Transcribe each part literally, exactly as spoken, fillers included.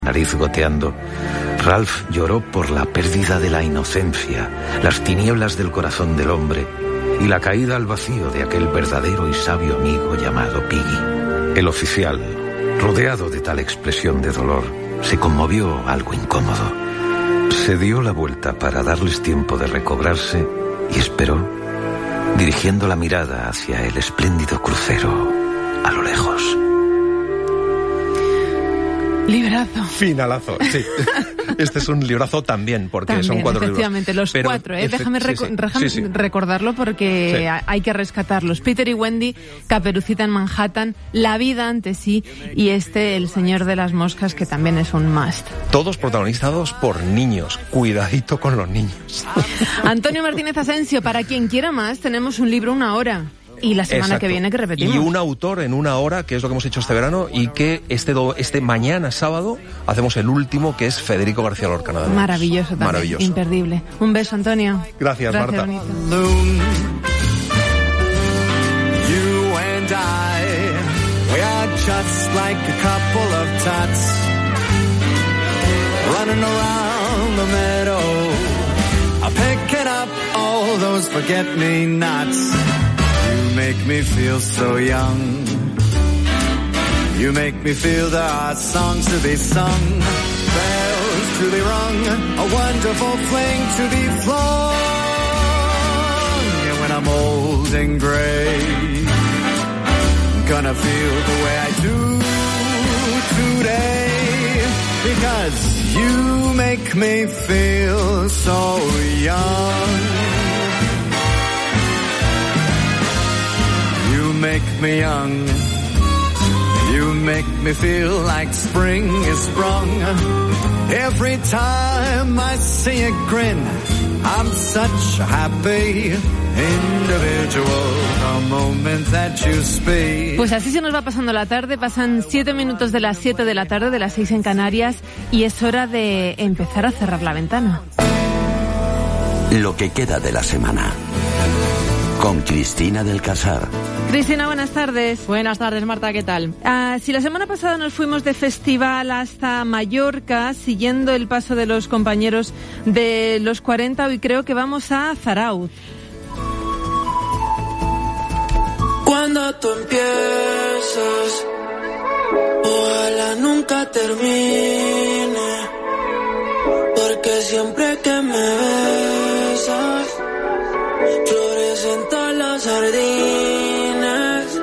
Nariz goteando, Ralph lloró por la pérdida de la inocencia, las tinieblas del corazón del hombre y la caída al vacío de aquel verdadero y sabio amigo llamado Piggy. El oficial, rodeado de tal expresión de dolor, se conmovió algo incómodo. Se dio la vuelta para darles tiempo de recobrarse y esperó, dirigiendo la mirada hacia el espléndido crucero a lo lejos. Librazo. Finalazo, sí. Este es un librazo también, porque también, son cuatro efectivamente, libros. los Pero cuatro, ¿eh? Déjame, sí, reco- sí, déjame sí, sí. recordarlo porque sí. hay que rescatarlos. Peter y Wendy, Caperucita en Manhattan, La vida ante sí y este, El señor de las moscas, que también es un must. Todos protagonizados por niños. Cuidadito con los niños. Antonio Martínez Asensio, para quien quiera más, tenemos un libro una hora. Y la semana Exacto. que viene que repetimos. Y un autor en una hora, que es lo que hemos hecho este verano, y que este do, este mañana, sábado, hacemos el último, que es Federico García Lorca. Nada más. Maravilloso también, Maravilloso. Imperdible. Un beso, Antonio. Gracias, Gracias Marta. Bonito. You and I, we are just like a couple of tots running around the meadow, picking up all those forget-me-nots. You make me feel so young. You make me feel there are songs to be sung, bells to be rung, a wonderful fling to be flung. And when I'm old and gray, I'm gonna feel the way I do today, because you make me feel so young. You make me young. You make me feel like spring is sprung. Every time I see a grin, I'm such a happy individual. The moment that you speak. Pues así se nos va pasando la tarde. Pasan siete minutos de las siete de la tarde, de las seis en Canarias, y es hora de empezar a cerrar la ventana. Lo que queda de la semana. Con Cristina del Casar. Cristina, buenas tardes. Buenas tardes, Marta, ¿qué tal? Ah, si la semana pasada nos fuimos de festival hasta Mallorca, siguiendo el paso de los compañeros de los cuarenta, hoy creo que vamos a Zarauz. Cuando tú empiezas, ojalá nunca termine, porque siempre que me besas, florecen todas las sardinas.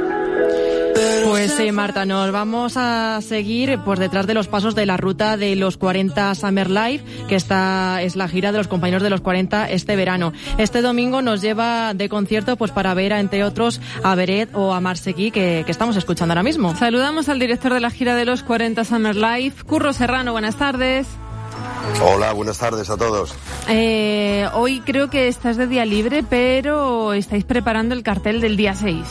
Pues sí, Marta, nos vamos a seguir pues detrás de los pasos de la ruta de los cuarenta Summer Live, que esta es la gira de los compañeros de los cuarenta este verano. Este domingo nos lleva de concierto pues para ver, a, entre otros, a Beret o a Marseguí, que, que estamos escuchando ahora mismo. Saludamos al director de la gira de los cuarenta Summer Live, Curro Serrano, buenas tardes. Hola, buenas tardes a todos. Eh, hoy creo que estás de día libre, pero estáis preparando el cartel del día seis.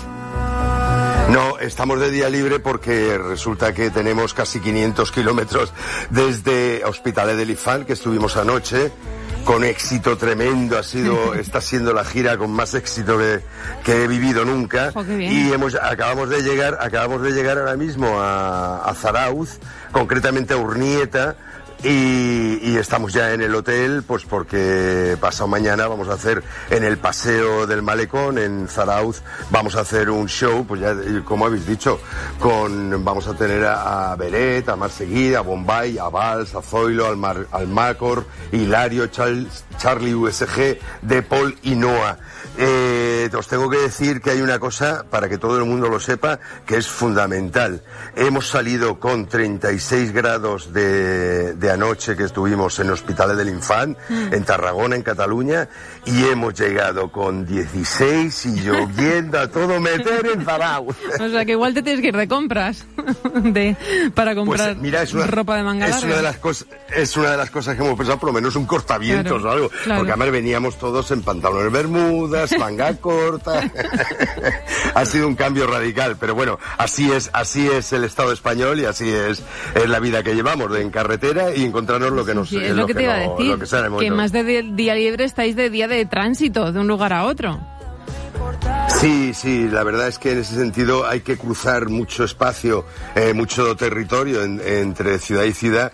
No, estamos de día libre porque resulta que tenemos casi quinientos kilómetros desde Hospitalet de l'Infant, que estuvimos anoche, con éxito tremendo. Ha sido, está siendo la gira con más éxito que, que he vivido nunca. Oh, qué bien. Y hemos, acabamos de llegar, acabamos de llegar ahora mismo a, a Zarauz, concretamente a Urnieta. Y, y estamos ya en el hotel, pues porque pasado mañana vamos a hacer en el Paseo del Malecón, en Zarauz, vamos a hacer un show, pues ya, como habéis dicho, con, vamos a tener a, a Beret, a Marseguí, a Bombay, a Valls, a Zoilo, al Mar, al Macor, Hilario, Char, Charlie U S G, De Paul y Noah. Eh, os tengo que decir que hay una cosa, para que todo el mundo lo sepa, que es fundamental. Hemos salido con treinta y seis grados de, de anoche que estuvimos en Hospitalet de l'Infant, mm. en Tarragona, en Cataluña, y hemos llegado con dieciséis y lloviendo a todo meter en Zarauz. O sea que igual te tienes que ir de compras de, para comprar pues, mira, es una, ropa de manga larga. Es una de las cosas, es una de las cosas que hemos pensado, por lo menos un cortavientos, claro, o algo. Claro. Porque además veníamos todos en pantalones bermudas, manga corta. Ha sido un cambio radical, pero bueno, así es, así es el Estado español y así es, es la vida que llevamos, de en carretera y encontrarnos lo que nos sí, es lo, lo que, que te iba no, a decir, que, que más de día libre estáis de día de tránsito de un lugar a otro. Sí, sí, la verdad es que en ese sentido hay que cruzar mucho espacio, eh, mucho territorio en, entre ciudad y ciudad,